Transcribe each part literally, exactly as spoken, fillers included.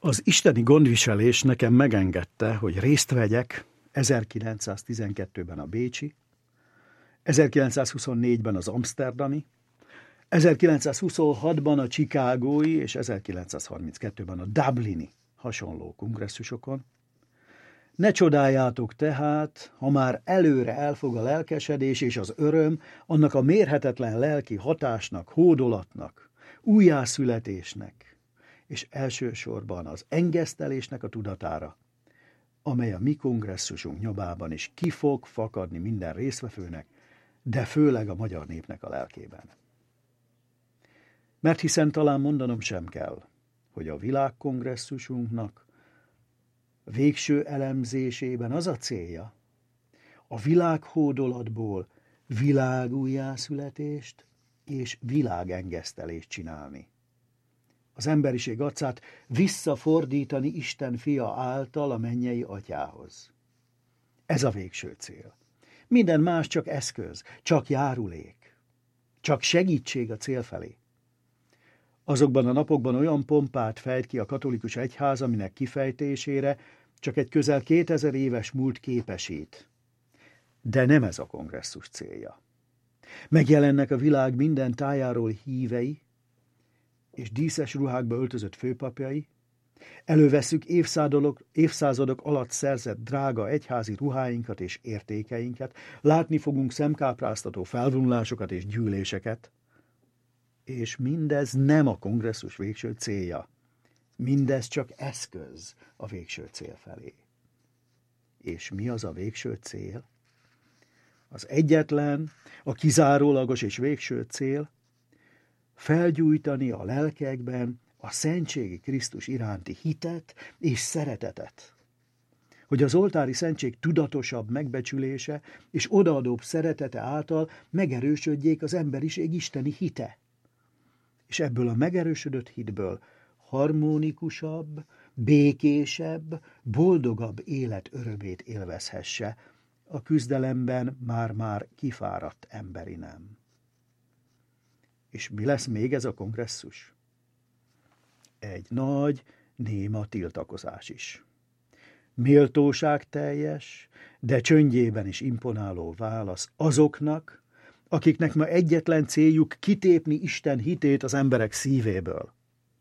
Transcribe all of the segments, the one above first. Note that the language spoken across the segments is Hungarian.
Az isteni gondviselés nekem megengedte, hogy részt vegyek ezerkilencszáztizenkettőben a bécsi, ezerkilencszázhuszonnégyben az amszterdami, ezerkilencszázhuszonhatban a chicagói és ezerkilencszázharminckettőben a dublini hasonló kongresszusokon. Ne csodáljátok tehát, ha már előre elfog a lelkesedés és az öröm, annak a mérhetetlen lelki hatásnak, hódolatnak, újjászületésnek, és elsősorban az engesztelésnek a tudatára, amely a mi kongresszusunk nyomában is ki fog fakadni minden résztvevőnek, de főleg a magyar népnek a lelkében. Mert hiszen talán mondanom sem kell, hogy a világkongresszusunknak végső elemzésében az a célja, a világhódolatból világújjászületést és világengesztelést csinálni. Az emberiség arcát visszafordítani Isten fia által a mennyei atyához. Ez a végső cél. Minden más csak eszköz, csak járulék, csak segítség a cél felé. Azokban a napokban olyan pompát fejt ki a katolikus egyház, aminek kifejtésére csak egy közel kétezer éves múlt képesít. De nem ez a kongresszus célja. Megjelennek a világ minden tájáról hívei, és díszes ruhákba öltözött főpapjai, elővesszük évszázadok, évszázadok alatt szerzett drága egyházi ruháinkat és értékeinket, látni fogunk szemkápráztató felvonulásokat és gyűléseket, és mindez nem a kongresszus végső célja. Mindez csak eszköz a végső cél felé. És mi az a végső cél? Az egyetlen, a kizárólagos és végső cél, felgyújtani a lelkekben a szentségi Krisztus iránti hitet és szeretetet, hogy az oltári szentség tudatosabb megbecsülése és odaadóbb szeretete által megerősödjék az emberiség isteni hite, és ebből a megerősödött hitből harmonikusabb, békésebb, boldogabb élet örömét élvezhesse a küzdelemben már-már kifáradt emberi nem. És mi lesz még ez a kongresszus? Egy nagy, néma tiltakozás is. Méltóság teljes, de csöndjében is imponáló válasz azoknak, akiknek ma egyetlen céljuk kitépni Isten hitét az emberek szívéből.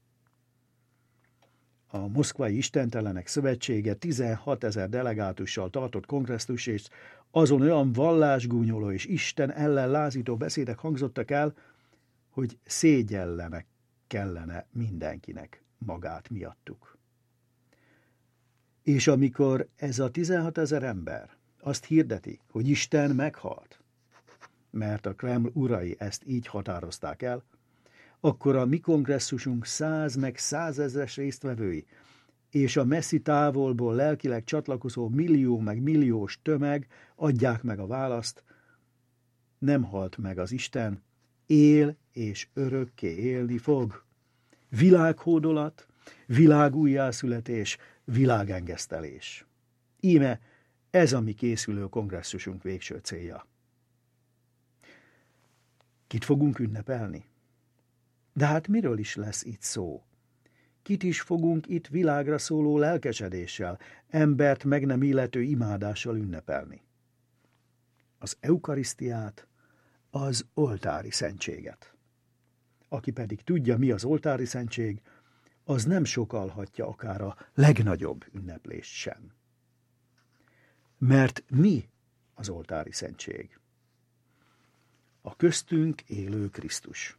A Moszkvai Istentelenek Szövetsége tizenhatezer delegátussal tartott kongresszus, és azon olyan vallásgúnyoló és Isten ellen lázító beszédek hangzottak el, hogy szégyellenek kellene mindenkinek magát miattuk. És amikor ez a tizenhatezer ember azt hirdeti, hogy Isten meghalt, mert a Kreml urai ezt így határozták el, akkor a mi kongresszusunk száz meg százezres résztvevői és a messzi távolból lelkileg csatlakozó millió meg milliós tömeg adják meg a választ: nem halt meg az Isten, él és örökké élni fog. Világhódolat, világújjászületés, világengesztelés. Íme ez a mi készülő kongresszusunk végső célja. Kit fogunk ünnepelni? De hát miről is lesz itt szó? Kit is fogunk itt világra szóló lelkesedéssel, embert meg nem illető imádással ünnepelni? Az eukarisztiát, az oltári szentséget. Aki pedig tudja, mi az oltári szentség, az nem sokallhatja akár a legnagyobb ünneplést sem. Mert mi az oltári szentség? A köztünk élő Krisztus.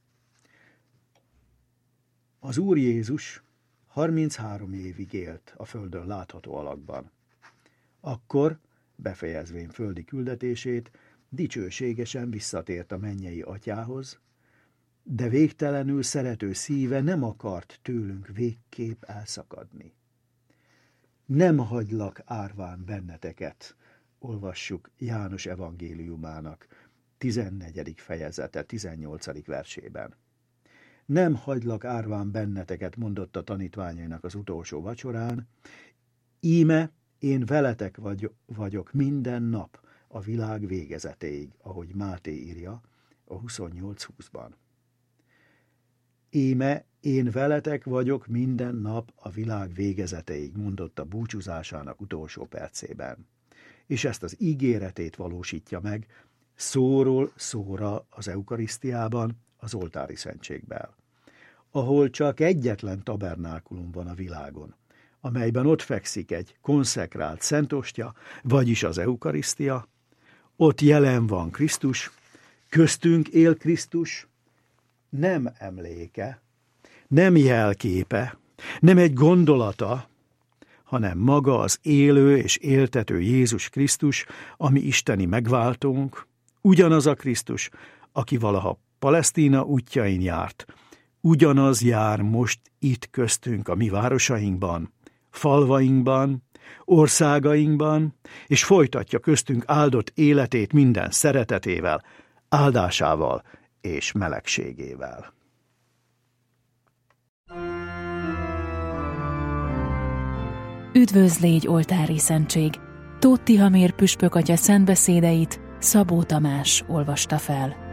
Az Úr Jézus harminchárom évig élt a földön látható alakban. Akkor, befejezvén földi küldetését, dicsőségesen visszatért a mennyei atyához, de végtelenül szerető szíve nem akart tőlünk végképp elszakadni. Nem hagylak árván benneteket, olvassuk János evangéliumának tizennegyedik fejezete tizennyolcadik versében. Nem hagylak árván benneteket, mondott a tanítványainak az utolsó vacsorán, íme én veletek vagy, vagyok minden nap a világ végezetéig, ahogy Máté írja a huszonnyolc húszban. Íme én veletek vagyok minden nap a világ végezeteig, mondotta búcsúzásának utolsó percében. És ezt az ígéretét valósítja meg szóról szóra az eukarisztiában, az oltári szentségben, ahol csak egyetlen tabernákulum van a világon, amelyben ott fekszik egy konszekrált szentostya, vagyis az eukarisztia, ott jelen van Krisztus, köztünk él Krisztus, nem emléke, nem jelképe, nem egy gondolata, hanem maga az élő és éltető Jézus Krisztus, ami isteni megváltónk, ugyanaz a Krisztus, aki valaha Palesztina útjain járt, ugyanaz jár most itt köztünk a mi városainkban, falvainkban, országainkban, és folytatja köztünk áldott életét minden szeretetével, áldásával és melegségével. Üdvözl légy, oltári szentség! Tóth Tihamér püspök atya szentbeszédeit Szabó Tamás olvasta fel.